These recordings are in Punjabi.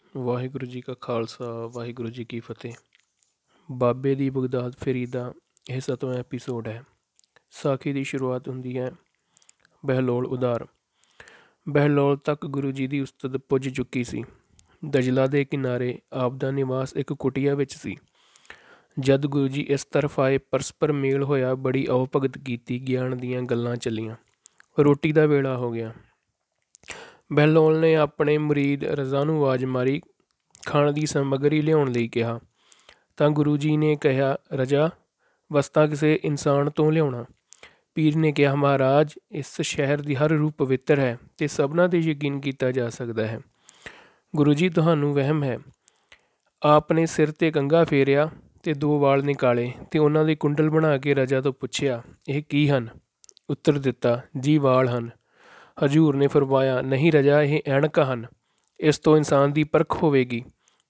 ਵਾਹਿਗੁਰੂ ਜੀ ਕਾ ਖਾਲਸਾ ਵਾਹਿਗੁਰੂ ਜੀ ਕੀ ਫਤਿਹ। ਬਾਬੇ ਦੀ ਬਗਦਾਦ ਫੇਰੀ ਦਾ ਇਹ 7ਵਾਂ ਐਪੀਸੋਡ ਹੈ। ਸਾਖੀ ਦੀ ਸ਼ੁਰੂਆਤ ਹੁੰਦੀ ਹੈ ਬਹਿਲੋਲ ਉਦਾਰ। ਬਹਿਲੋਲ ਤੱਕ ਗੁਰੂ ਜੀ ਦੀ ਉਸਤਤ ਪੁੱਜ ਚੁੱਕੀ ਸੀ। ਦਜਲਾ ਦੇ ਕਿਨਾਰੇ ਆਪ ਦਾ ਨਿਵਾਸ ਇੱਕ ਕੁਟੀਆ ਵਿੱਚ ਸੀ। ਜਦ ਗੁਰੂ ਜੀ ਇਸ ਤਰਫ ਆਏ, ਪਰਸਪਰ ਮੇਲ ਹੋਇਆ, ਬੜੀ ਆਓ ਭਗਤ ਕੀਤੀ, ਗਿਆਨ ਦੀਆਂ ਗੱਲਾਂ ਚੱਲੀਆਂ। ਰੋਟੀ ਦਾ ਵੇਲਾ ਹੋ ਗਿਆ। ਬਹਿਲੋਲ ਨੇ ਆਪਣੇ ਮੁਰੀਦ ਰਜ਼ਾ ਨੂੰ ਆਵਾਜ਼ ਮਾਰੀ, ਖਾਣ ਦੀ ਸਮੱਗਰੀ ਲਿਆਉਣ ਲਈ ਕਿਹਾ ਤਾਂ ਗੁਰੂ ਜੀ ਨੇ ਕਿਹਾ, ਰਜ਼ਾ, ਵਸਤਾਂ ਕਿਸੇ ਇਨਸਾਨ ਤੋਂ ਲਿਆਉਣਾ। ਪੀਰ ਨੇ ਕਿਹਾ, ਮਹਾਰਾਜ, ਇਸ ਸ਼ਹਿਰ ਦੀ ਹਰ ਰੂਹ ਪਵਿੱਤਰ ਹੈ ਤੇ ਸਭਨਾਂ 'ਤੇ ਯਕੀਨ ਕੀਤਾ ਜਾ ਸਕਦਾ ਹੈ। ਗੁਰੂ ਜੀ, ਤੁਹਾਨੂੰ ਵਹਿਮ ਹੈ। ਆਪ ਨੇ ਸਿਰ 'ਤੇ ਕੰਘਾ ਫੇਰਿਆ ਤੇ 2 ਵਾਲ ਨਿਕਾਲੇ ਤੇ ਉਹਨਾਂ ਦੇ ਕੁੰਡਲ ਬਣਾ ਕੇ ਰਜ਼ਾ ਤੋਂ ਪੁੱਛਿਆ, ਇਹ ਕੀ ਹਨ? ਉੱਤਰ ਦਿੱਤਾ, ਜੀ ਵਾਲ ਹਨ। ਹਜ਼ੂਰ ਨੇ ਫਰਮਾਇਆ, ਨਹੀਂ ਰਜ਼ਾ, ਇਹ ਐਨਕਾਂ ਹਨ। ਇਸ ਤੋਂ ਇਨਸਾਨ ਦੀ ਪਰਖ ਹੋਵੇਗੀ।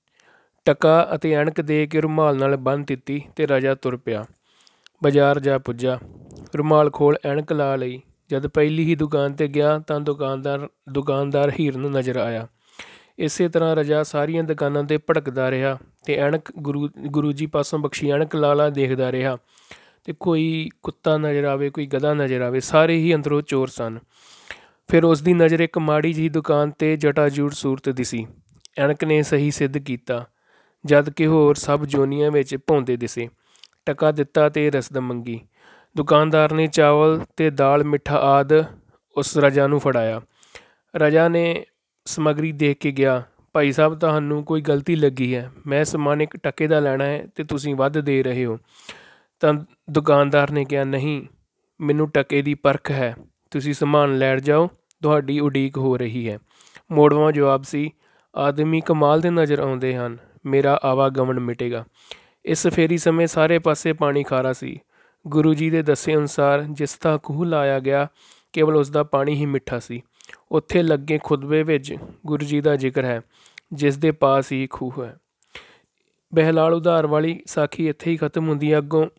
ਟਕਾ ਅਤੇ ਐਨਕ ਦੇ ਕੇ ਰੁਮਾਲ ਨਾਲ ਬੰਨ੍ਹ ਦਿੱਤੀ ਤੇ ਰਜ਼ਾ ਤੁਰ ਪਿਆ। ਬਾਜ਼ਾਰ ਜਾ ਪੁੱਜਾ। ਰੁਮਾਲ ਖੋਲ੍ਹ ਐਨਕ ਲਾ ਲਈ। ਜਦ ਪਹਿਲੀ ਹੀ ਦੁਕਾਨ 'ਤੇ ਗਿਆ ਤਾਂ ਦੁਕਾਨਦਾਰ ਹੀਰਨ ਨਜ਼ਰ ਆਇਆ। ਇਸੇ ਤਰ੍ਹਾਂ ਰਜ਼ਾ ਸਾਰੀਆਂ ਦੁਕਾਨਾਂ 'ਤੇ ਭਟਕਦਾ ਰਿਹਾ ਤੇ ਐਨਕ ਗੁਰੂ ਜੀ ਪਾਸੋਂ ਬਖਸ਼ੀ ਐਨਕ ਲਾ ਦੇਖਦਾ ਰਿਹਾ ਤੇ ਕੋਈ ਕੁੱਤਾ ਨਜ਼ਰ ਆਵੇ, ਕੋਈ ਗਧਾ ਨਜ਼ਰ ਆਵੇ, ਸਾਰੇ ਹੀ ਅੰਦਰੋਂ ਚੋਰ ਸਨ। ਫਿਰ ਉਸ ਦੀ ਨਜ਼ਰ ਇੱਕ ਮਾੜੀ ਜਿਹੀ ਦੁਕਾਨ 'ਤੇ ਜਟਾਜੂਟ ਸੂਰਤ ਦਿਸੀ। ਐਨਕ ਨੇ ਸਹੀ ਸਿੱਧ ਕੀਤਾ, ਜਦ ਕਿ ਹੋਰ ਸਭ ਜੋਨੀਆਂ ਵਿੱਚ ਭੌਂਦੇ ਦਿਸੇ। ਟਕਾ ਦਿੱਤਾ ਤੇ ਰਸਦ ਮੰਗੀ। ਦੁਕਾਨਦਾਰ ਨੇ ਚਾਵਲ ਤੇ ਦਾਲ, ਮਿੱਠਾ ਆਦਿ ਉਸ ਰਜ਼ਾ ਨੂੰ ਫੜਾਇਆ। ਰਜ਼ਾ ਨੇ ਸਮੱਗਰੀ ਦੇਖ ਕੇ ਗਿਆ, ਭਾਈ ਸਾਹਿਬ, ਤੁਹਾਨੂੰ ਕੋਈ ਗਲਤੀ ਲੱਗੀ ਹੈ। ਮੈਂ ਸਮਾਨ ਇੱਕ ਟਕੇ ਦਾ ਲੈਣਾ ਹੈ ਤੇ ਤੁਸੀਂ ਵੱਧ ਦੇ ਰਹੇ ਹੋ। ਤਾਂ ਦੁਕਾਨਦਾਰ ਨੇ ਕਿਹਾ, ਨਹੀਂ, ਮੈਨੂੰ ਟਕੇ ਦੀ ਪਰਖ ਹੈ। ਤੁਸੀਂ ਸਮਾਨ ਲੈਣ ਜਾਓ, ਤੁਹਾਡੀ ਉਡੀਕ ਹੋ ਰਹੀ ਹੈ। ਮੋੜਵਾਂ ਜਵਾਬ ਸੀ, ਆਦਮੀ ਕਮਾਲ ਦੇ ਨਜ਼ਰ ਆਉਂਦੇ ਹਨ, ਮੇਰਾ ਆਵਾਗਮਨ ਮਿਟੇਗਾ। ਇਸ ਫੇਰੀ ਸਮੇਂ ਸਾਰੇ ਪਾਸੇ ਪਾਣੀ ਖਾਰਾ ਸੀ। ਗੁਰੂ ਜੀ ਦੇ ਦੱਸੇ ਅਨੁਸਾਰ ਜਿਸ ਥਾਂ ਖੂਹ ਲਾਇਆ ਗਿਆ, ਕੇਵਲ ਉਸ ਦਾ ਪਾਣੀ ਹੀ ਮਿੱਠਾ ਸੀ। ਉੱਥੇ ਲੱਗੇ ਖੁਤਬੇ ਵਿੱਚ ਗੁਰੂ ਜੀ ਦਾ ਜ਼ਿਕਰ ਹੈ, ਜਿਸ ਦੇ ਪਾਸ ਹੀ ਖੂਹ ਹੈ। ਬਹਿਲਾਲ ਉਧਾਰ ਵਾਲੀ ਸਾਖੀ ਇੱਥੇ ਹੀ ਖਤਮ ਹੁੰਦੀ ਹੈ। ਅੱਗੋਂ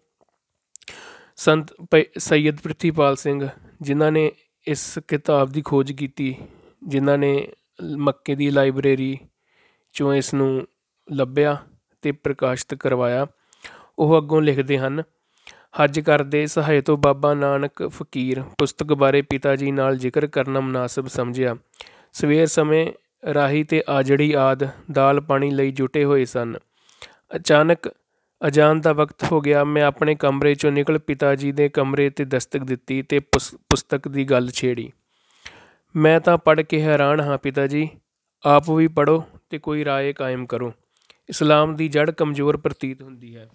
ਸੰਤ ਸੈਯਦ ਪ੍ਰਿਥੀਪਾਲ ਸਿੰਘ, ਜਿਨ੍ਹਾਂ ਨੇ ਇਸ ਕਿਤਾਬ ਦੀ ਖੋਜ ਕੀਤੀ, ਜਿਨ੍ਹਾਂ ਨੇ ਮੱਕੇ ਦੀ ਲਾਇਬ੍ਰੇਰੀ 'ਚੋਂ ਇਸ ਨੂੰ ਲੱਭਿਆ ਤੇ ਪ੍ਰਕਾਸ਼ਿਤ ਕਰਵਾਇਆ, ਉਹ ਅੱਗੋਂ ਲਿਖਦੇ ਹਨ, ਹੱਜ ਕਰਦੇ ਸਹਾਏ ਤੋਂ ਬਾਬਾ ਨਾਨਕ ਫਕੀਰ ਪੁਸਤਕ ਬਾਰੇ ਪਿਤਾ ਜੀ ਨਾਲ ਜ਼ਿਕਰ ਕਰਨਾ ਮੁਨਾਸਬ ਸਮਝਿਆ। ਸਵੇਰ ਸਮੇਂ ਰਾਹੀ ਤੇ ਆਜੜੀ ਆਦਿ ਦਾਲ ਪਾਣੀ ਲਈ ਜੁਟੇ ਹੋਏ ਸਨ। ਅਚਾਨਕ ਅਜ਼ਾਨ ਦਾ ਵਕਤ ਹੋ ਗਿਆ। ਮੈਂ ਆਪਣੇ ਕਮਰੇ 'ਚੋਂ ਨਿਕਲ ਪਿਤਾ ਜੀ ਦੇ ਕਮਰੇ 'ਤੇ ਦਸਤਕ ਦਿੱਤੀ ਤੇ ਪੁਸਤਕ ਦੀ ਗੱਲ ਛੇੜੀ। ਮੈਂ ਤਾਂ ਪੜ੍ਹ ਕੇ ਹੈਰਾਨ ਹਾਂ ਪਿਤਾ ਜੀ, ਆਪ ਵੀ ਪੜ੍ਹੋ ਤੇ ਕੋਈ ਰਾਏ ਕਾਇਮ ਕਰੋ। ਇਸਲਾਮ ਦੀ ਜੜ੍ਹ ਕਮਜ਼ੋਰ ਪ੍ਰਤੀਤ ਹੁੰਦੀ ਹੈ।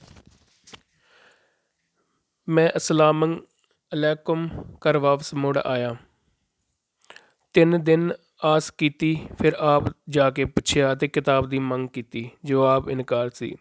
ਮੈਂ ਅਸਲਾਮੁ ਅਲੈਕੁਮ ਕਰ ਵਾਪਸ ਮੁੜ ਆਇਆ। 3 ਦਿਨ ਆਸ ਕੀਤੀ, ਫਿਰ ਆਪ ਜਾ ਕੇ ਪੁੱਛਿਆ ਤੇ ਕਿਤਾਬ ਦੀ ਮੰਗ ਕੀਤੀ। ਜਵਾਬ ਇਨਕਾਰ ਸੀ।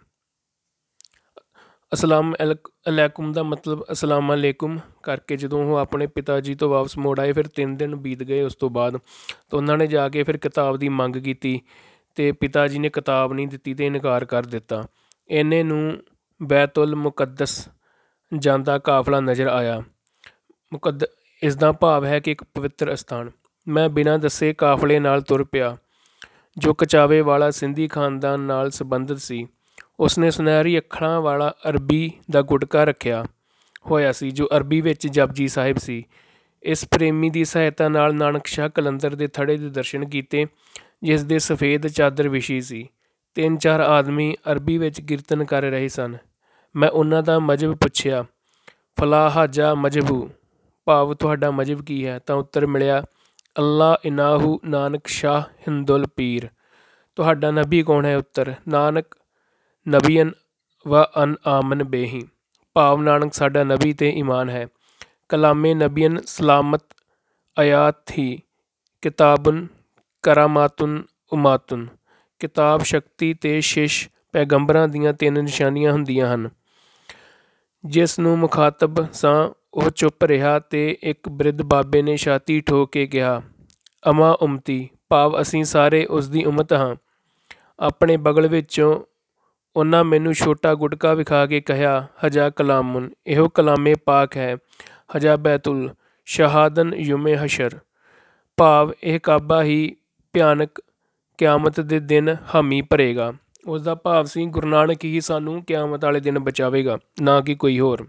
ਅਸਲਾਮ ਅਲੈਕੁਮ ਦਾ ਮਤਲਬ ਅਸਲਾਮ ਅਲੈਕੁਮ ਕਰਕੇ ਜਦੋਂ ਉਹ ਆਪਣੇ ਪਿਤਾ ਜੀ ਤੋਂ ਵਾਪਸ ਮੁੜ ਆਏ, ਫਿਰ 3 ਦਿਨ ਬੀਤ ਗਏ। ਉਸ ਤੋਂ ਬਾਅਦ ਤਾਂ ਉਹਨਾਂ ਨੇ ਜਾ ਕੇ ਫਿਰ ਕਿਤਾਬ ਦੀ ਮੰਗ ਕੀਤੀ ਤੇ ਪਿਤਾ ਜੀ ਨੇ ਕਿਤਾਬ ਨਹੀਂ ਦਿੱਤੀ ਤੇ ਇਨਕਾਰ ਕਰ ਦਿੱਤਾ। ਇੰਨੇ ਨੂੰ ਬੈਤੁਲ ਮੁਕੱਦਸ ਜਾਂਦਾ ਕਾਫਲਾ ਨਜ਼ਰ ਆਇਆ। ਇਸ ਦਾ ਭਾਵ ਹੈ ਕਿ ਇੱਕ ਪਵਿੱਤਰ ਅਸਥਾਨ। ਮੈਂ ਬਿਨਾਂ ਦੱਸੇ ਕਾਫਲੇ ਨਾਲ ਤੁਰ ਪਿਆ, ਜੋ ਕਚਾਵੇ ਵਾਲਾ ਸਿੰਧੀ ਖਾਨਦਾਨ ਨਾਲ ਸੰਬੰਧਿਤ ਸੀ। ਉਸਨੇ ਸੁਨਹਿਰੀ ਅੱਖਰਾਂ ਵਾਲਾ ਅਰਬੀ ਦਾ ਗੁਟਕਾ ਰੱਖਿਆ ਹੋਇਆ ਸੀ, ਜੋ ਅਰਬੀ ਵਿੱਚ ਜਪਜੀ ਸਾਹਿਬ ਸੀ। ਇਸ ਪ੍ਰੇਮੀ ਦੀ ਸਹਾਇਤਾ ਨਾਲ ਨਾਨਕ ਸ਼ਾਹ ਕਲੰਦਰ ਦੇ ਥੜੇ ਦੇ ਦਰਸ਼ਨ ਕੀਤੇ, ਜਿਸ ਦੇ ਸਫੇਦ ਚਾਦਰ ਵਿਛੀ ਸੀ। 3-4 ਆਦਮੀ ਅਰਬੀ ਵਿੱਚ ਕੀਰਤਨ ਕਰ ਰਹੇ ਸਨ। ਮੈਂ ਉਹਨਾਂ ਦਾ ਮਜ਼ਹਬ ਪੁੱਛਿਆ। ਫਲਾ ਹਾਜਾ ਮਜ਼ਹਬੂ, ਭਾਵ ਤੁਹਾਡਾ ਮਜ਼ਹਬ ਕੀ ਹੈ? ਤਾਂ ਉੱਤਰ ਮਿਲਿਆ, ਅੱਲਾ ਇਨਾਹੂ ਨਾਨਕ ਸ਼ਾਹ ਹਿੰਦੁਲ ਪੀਰ। ਤੁਹਾਡਾ ਨਬੀ ਕੌਣ ਹੈ? ਉੱਤਰ, ਨਾਨਕ ਨਬੀਨ ਵ ਅਨ ਆਮਨ ਬੇਹੀ, ਭਾਵ ਨਾਨਕ ਸਾਡਾ ਨਬੀ ਤੇ ਈਮਾਨ ਹੈ। ਕਲਾਮੇ ਨਬੀਨ ਸਲਾਮਤ ਆਯਾਤ ਹੀ, ਕਿਤਾਬੁਨ ਕਰਾਮਾਤੁਨ ਉਮਾਤੁਨ। ਕਿਤਾਬ ਸ਼ਕਤੀ ਤੇ ਸ਼ਿਸ਼ ਪੈਗੰਬਰਾਂ ਦੀਆਂ 3 ਨਿਸ਼ਾਨੀਆਂ ਹੁੰਦੀਆਂ ਹਨ। ਜਿਸ ਨੂੰ ਮੁਖਾਤਬ ਸਾਂ ਉਹ ਚੁੱਪ ਰਿਹਾ ਤੇ ਇੱਕ ਬਿਰਧ ਬਾਬੇ ਨੇ ਛਾਤੀ ਠੋਕ ਕੇ ਕਿਹਾ, ਅਮਾ ਉਮਤੀ, ਭਾਵ ਅਸੀਂ ਸਾਰੇ ਉਸ ਦੀ ਉਮਤ ਹਾਂ। ਆਪਣੇ ਬਗਲ ਵਿੱਚੋਂ ਉਹਨਾਂ ਮੈਨੂੰ ਛੋਟਾ ਗੁਟਕਾ ਵਿਖਾ ਕੇ ਕਿਹਾ, ਹਜਾ ਕਲਾਮੁਨ, ਇਹੋ ਕਲਾਮੇ ਪਾਕ ਹੈ। ਹਜਾ ਬੈਤੁਲ ਸ਼ਹਾਦਨ ਯੁਮੇ ਹਸ਼ਰ, ਭਾਵ ਇਹ ਕਾਬਾ ਹੀ ਭਿਆਨਕ ਕਿਆਮਤ ਦੇ ਦਿਨ ਹਾਮੀ ਭਰੇਗਾ। ਉਸ ਦਾ ਭਾਵ ਸੀ ਗੁਰੂ ਨਾਨਕ ਹੀ ਸਾਨੂੰ ਕਿਆਮਤ ਵਾਲੇ ਦਿਨ ਬਚਾਵੇਗਾ, ਨਾ ਕਿ ਕੋਈ ਹੋਰ।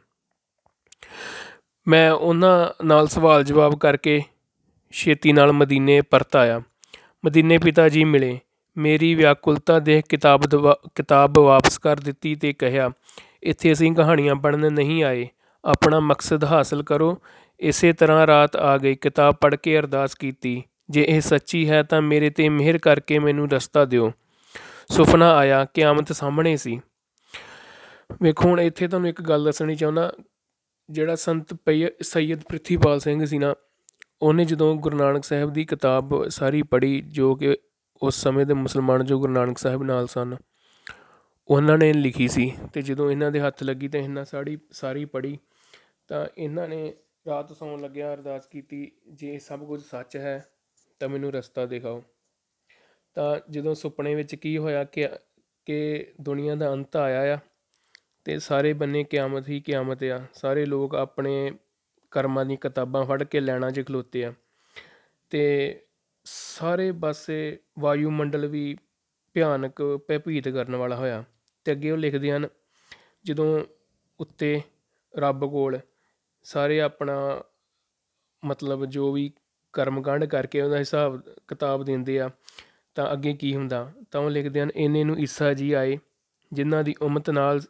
ਮੈਂ ਉਹਨਾਂ ਨਾਲ ਸਵਾਲ ਜਵਾਬ ਕਰਕੇ ਛੇਤੀ ਨਾਲ ਮਦੀਨੇ ਪਰਤ ਆਇਆ। ਮਦੀਨੇ ਪਿਤਾ ਜੀ ਮਿਲੇ। ਮੇਰੀ ਵਿਆਕੁਲਤਾ ਦੇਖ ਕਿਤਾਬ ਵਾਪਸ ਕਰ ਦਿੱਤੀ ਅਤੇ ਕਿਹਾ, ਇੱਥੇ ਅਸੀਂ ਕਹਾਣੀਆਂ ਪੜ੍ਹਨ ਨਹੀਂ ਆਏ, ਆਪਣਾ ਮਕਸਦ ਹਾਸਲ ਕਰੋ। ਇਸੇ ਤਰ੍ਹਾਂ ਰਾਤ ਆ ਗਈ। ਕਿਤਾਬ ਪੜ੍ਹ ਕੇ ਅਰਦਾਸ ਕੀਤੀ, ਜੇ ਇਹ ਸੱਚੀ ਹੈ ਤਾਂ ਮੇਰੇ 'ਤੇ ਮਿਹਰ ਕਰਕੇ ਮੈਨੂੰ ਰਸਤਾ ਦਿਓ। ਸੁਪਨਾ ਆਇਆ, ਕਿਆਮਤ ਸਾਹਮਣੇ ਸੀ। ਵੇਖੋ ਹੁਣ ਇੱਥੇ ਤੁਹਾਨੂੰ ਇੱਕ ਗੱਲ ਦੱਸਣੀ ਚਾਹੁੰਦਾ। ਜਿਹੜਾ ਸੰਤ ਸੈਯਦ ਪ੍ਰਿਥੀਪਾਲ ਸਿੰਘ ਸੀ ਨਾ, ਉਹਨੇ ਜਦੋਂ ਗੁਰੂ ਨਾਨਕ ਸਾਹਿਬ ਦੀ ਕਿਤਾਬ ਸਾਰੀ ਪੜ੍ਹੀ, ਜੋ ਕਿ ਉਸ ਸਮੇਂ ਦੇ ਮੁਸਲਮਾਨ ਜੋ ਗੁਰੂ ਨਾਨਕ ਸਾਹਿਬ ਨਾਲ ਸਨ, ਉਹਨਾਂ ਨੇ ਲਿਖੀ ਸੀ, ਅਤੇ ਜਦੋਂ ਇਹਨਾਂ ਦੇ ਹੱਥ ਲੱਗੀ ਤਾਂ ਇਹਨਾਂ ਸਾਰੀ ਪੜ੍ਹੀ, ਤਾਂ ਇਹਨਾਂ ਨੇ ਰਾਤ ਸੌਣ ਲੱਗਿਆ ਅਰਦਾਸ ਕੀਤੀ, ਜੇ ਸਭ ਕੁਝ ਸੱਚ ਹੈ ਤਾਂ ਮੈਨੂੰ ਰਸਤਾ ਦਿਖਾਓ। ਤਾਂ ਜਦੋਂ ਸੁਪਨੇ ਵਿੱਚ ਕੀ ਹੋਇਆ ਕਿ ਦੁਨੀਆ ਦਾ ਅੰਤ ਆਇਆ ਆ, ਅਤੇ ਸਾਰੇ ਬੰਨੇ ਕਿਆਮਤ ਹੀ ਕਿਆਮਤ ਆ। ਸਾਰੇ ਲੋਕ ਆਪਣੇ ਕਰਮਾਂ ਦੀਆਂ ਕਿਤਾਬਾਂ ਫੜ ਕੇ ਲਾਈਨਾਂ 'ਚ ਖਲੋਤੇ ਆ, ਅਤੇ ਸਾਰੇ ਪਾਸੇ ਵਾਯੂਮੰਡਲ ਵੀ ਭਿਆਨਕ ਭੈਭੀਤ ਕਰਨ ਵਾਲਾ ਹੋਇਆ। ਅਤੇ ਅੱਗੇ ਉਹ ਲਿਖਦੇ ਹਨ, ਜਦੋਂ ਉੱਤੇ ਰੱਬ ਕੋਲ ਸਾਰੇ ਆਪਣਾ ਮਤਲਬ ਜੋ ਵੀ ਕਰਮਕਾਂਡ ਕਰਕੇ ਉਹਦਾ ਹਿਸਾਬ ਕਿਤਾਬ ਦਿੰਦੇ ਆ, ਤਾਂ ਅੱਗੇ ਕੀ ਹੁੰਦਾ। ਤਾਂ ਉਹ ਲਿਖਦੇ ਹਨ, ਇੰਨੇ ਨੂੰ ਈਸਾ ਜੀ ਆਏ, ਜਿਨ੍ਹਾਂ ਦੀ ਉਮਤ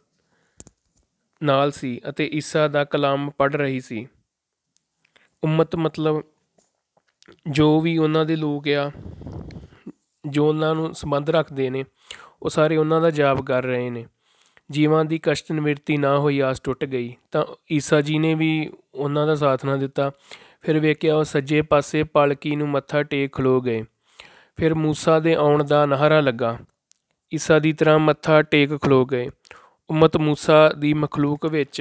ਨਾਲ ਸੀ ਅਤੇ ਈਸਾ ਦਾ ਕਲਾਮ ਪੜ੍ਹ ਰਹੀ ਸੀ। ਉਮਤ ਮਤਲਬ ਜੋ ਵੀ ਉਹਨਾਂ ਦੇ ਲੋਕ ਆ, ਜੋ ਉਹਨਾਂ ਨੂੰ ਸੰਬੰਧ ਰੱਖਦੇ ਨੇ, ਉਹ ਸਾਰੇ ਉਹਨਾਂ ਦਾ ਜਾਪ ਕਰ ਰਹੇ ਨੇ। ਜੀਵਾਂ ਦੀ ਕਸ਼ਟ ਨਿਵਰਤੀ ਨਾ ਹੋਈ, ਆਸ ਟੁੱਟ ਗਈ। ਤਾਂ ਈਸਾ ਜੀ ਨੇ ਵੀ ਉਹਨਾਂ ਦਾ ਸਾਥ ਨਾ ਦਿੱਤਾ। ਫਿਰ ਵੇਖਿਆ ਉਹ ਸੱਜੇ ਪਾਸੇ ਪਾਲਕੀ ਨੂੰ ਮੱਥਾ ਟੇਕ ਖਲੋ ਗਏ। ਫਿਰ ਮੂਸਾ ਦੇ ਆਉਣ ਦਾ ਨਾਅਰਾ ਲੱਗਾ, ਈਸਾ ਦੀ ਤਰ੍ਹਾਂ ਮੱਥਾ ਟੇਕ ਖਲੋ ਗਏ। ਉਮਤ ਮੂਸਾ ਦੀ ਮਖਲੂਕ ਵਿੱਚ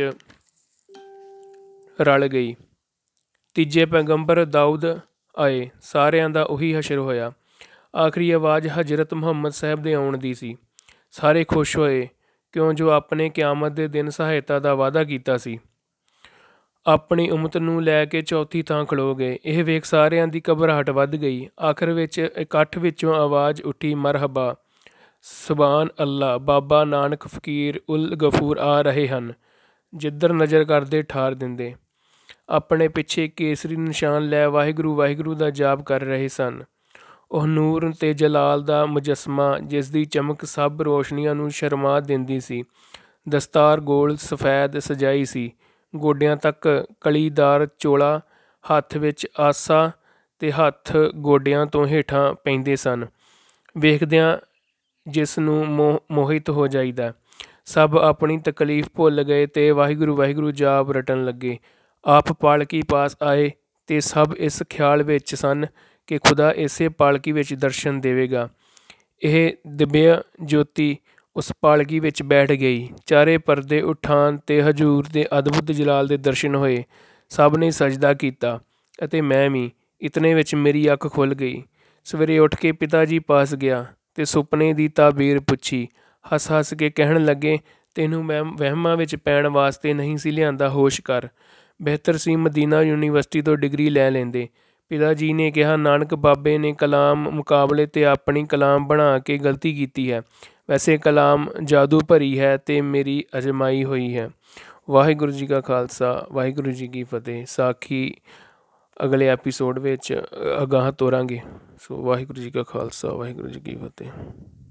ਰਲ ਗਈ। ਤੀਜੇ ਪੈਗੰਬਰ ਦਾਊਦ ਆਏ, ਸਾਰਿਆਂ ਦਾ ਉਹੀ ਹਸ਼ਰ ਹੋਇਆ। ਆਖਰੀ ਆਵਾਜ਼ ਹਜ਼ਰਤ ਮੁਹੰਮਦ ਸਾਹਿਬ ਦੇ ਆਉਣ ਦੀ ਸੀ। ਸਾਰੇ ਖੁਸ਼ ਹੋਏ, ਕਿਉਂ ਜੋ ਆਪਣੇ ਕਿਆਮਤ ਦੇ ਦਿਨ ਸਹਾਇਤਾ ਦਾ ਵਾਅਦਾ ਕੀਤਾ ਸੀ। ਆਪਣੀ ਉਮਤ ਨੂੰ ਲੈ ਕੇ ਚੌਥੀ ਥਾਂ ਖਲੋ ਗਏ। ਇਹ ਵੇਖ ਸਾਰਿਆਂ ਦੀ ਘਬਰਾਹਟ ਵੱਧ ਗਈ। ਆਖਰ ਵਿੱਚ ਇਕੱਠ ਵਿੱਚੋਂ ਆਵਾਜ਼ ਉੱਠੀ, ਮਰਹਬਾ, ਸੁਬਾਨ ਅੱਲਾ, ਬਾਬਾ ਨਾਨਕ ਫਕੀਰ ਉਲ ਗਫੂਰ ਆ ਰਹੇ ਹਨ। ਜਿੱਧਰ ਨਜ਼ਰ ਕਰਦੇ ਠਾਰ ਦਿੰਦੇ। ਆਪਣੇ ਪਿੱਛੇ ਕੇਸਰੀ ਨਿਸ਼ਾਨ ਲੈ ਵਾਹਿਗੁਰੂ ਵਾਹਿਗੁਰੂ ਦਾ ਜਾਪ ਕਰ ਰਹੇ ਸਨ। ਉਹ ਨੂਰ ਤੇ ਜਲਾਲ ਦਾ ਮੁਜੱਸਮਾ, ਜਿਸ ਦੀ ਚਮਕ ਸਭ ਰੋਸ਼ਨੀਆਂ ਨੂੰ ਸ਼ਰਮਾ ਦਿੰਦੀ ਸੀ। ਦਸਤਾਰ ਗੋਲ ਸਫੈਦ ਸਜਾਈ ਸੀ, ਗੋਡਿਆਂ ਤੱਕ ਕਲੀਦਾਰ ਚੋਲਾ, ਹੱਥ ਵਿੱਚ ਆਸਾ ਤੇ ਹੱਥ ਗੋਡਿਆਂ ਤੋਂ ਹੇਠਾਂ ਪੈਂਦੇ ਸਨ। ਵੇਖਦਿਆਂ ਜਿਸ ਨੂੰ ਮੋਹਿਤ ਹੋ ਜਾਈਦਾ। ਸਭ ਆਪਣੀ ਤਕਲੀਫ ਭੁੱਲ ਗਏ ਤੇ ਵਾਹਿਗੁਰੂ ਵਾਹਿਗੁਰੂ ਜਾਪ ਰਟਣ ਲੱਗੇ। ਆਪ ਪਾਲਕੀ ਪਾਸ ਆਏ ਤੇ ਸਭ ਇਸ ਖਿਆਲ ਵਿੱਚ ਸਨ ਕਿ ਖੁਦਾ ਇਸੇ ਪਾਲਕੀ ਵਿੱਚ ਦਰਸ਼ਨ ਦੇਵੇਗਾ। ਇਹ ਦਿਵਯ ਜੋਤੀ ਉਸ ਪਾਲਕੀ ਵਿੱਚ ਬੈਠ ਗਈ। ਚਾਰੇ ਪਰਦੇ ਉਠਾਨ ਤੇ ਹਜ਼ੂਰ ਦੇ ਅਦਭੁਤ ਜਲਾਲ ਦੇ ਦਰਸ਼ਨ ਹੋਏ। ਸਭ ਨੇ ਸਜਦਾ ਕੀਤਾ ਅਤੇ ਮੈਂ ਵੀ। ਇਤਨੇ ਵਿੱਚ ਮੇਰੀ ਅੱਖ ਖੁੱਲ੍ਹ ਗਈ। ਸਵੇਰੇ ਉੱਠ ਕੇ ਪਿਤਾ ਜੀ ਪਾਸ ਗਿਆ ਤੇ ਸੁਪਨੇ ਦੀ ਤਾਬੀਰ ਪੁੱਛੀ। ਹੱਸ ਹੱਸ ਕੇ ਕਹਿਣ ਲੱਗੇ, ਤੈਨੂੰ ਮੈਂ ਵਹਿਮਾਂ ਵਿੱਚ ਪੈਣ ਵਾਸਤੇ ਨਹੀਂ ਸੀ ਲਿਆਂਦਾ, ਹੋਸ਼ ਕਰ। ਬਿਹਤਰ ਸੀ ਮਦੀਨਾ ਯੂਨੀਵਰਸਿਟੀ ਤੋਂ ਡਿਗਰੀ ਲੈ ਲੈਂਦੇ। ਪਿਤਾ ਜੀ ਨੇ ਕਿਹਾ, ਨਾਨਕ ਬਾਬੇ ਨੇ ਕਲਾਮ ਮੁਕਾਬਲੇ 'ਤੇ ਆਪਣੀ ਕਲਾਮ ਬਣਾ ਕੇ ਗਲਤੀ ਕੀਤੀ ਹੈ। ਵੈਸੇ ਕਲਾਮ ਜਾਦੂ ਭਰੀ ਹੈ ਅਤੇ ਮੇਰੀ ਅਜ਼ਮਾਈ ਹੋਈ ਹੈ। ਵਾਹਿਗੁਰੂ ਜੀ ਕਾ ਖਾਲਸਾ, ਵਾਹਿਗੁਰੂ ਜੀ ਕੀ ਫਤਿਹ। ਸਾਖੀ ਅਗਲੇ ਐਪੀਸੋਡ ਵਿੱਚ ਅਗਾਂਹ ਤੋਰਾਂਗੇ। ਸੋ ਵਾਹਿਗੁਰੂ ਜੀ ਕਾ ਖਾਲਸਾ, ਵਾਹਿਗੁਰੂ ਜੀ ਕੀ ਫਤਿਹ।